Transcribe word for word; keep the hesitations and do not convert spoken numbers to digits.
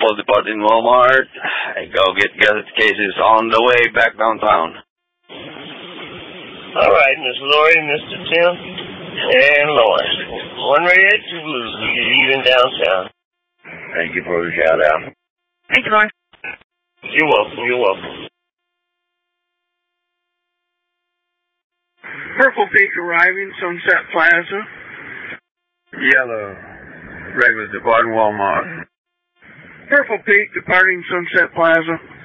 Purple departing Walmart. Go get gas cases on the way back downtown. All right, Miss Lori, Mister Tim, and Lois. One red, two blues. We get even downtown. Thank you for the shout out. Thank you, Lori. You're welcome, you're welcome. Purple Peak arriving, Sunset Plaza. Yellow, regular departing Walmart. Purple Peak departing Sunset Plaza.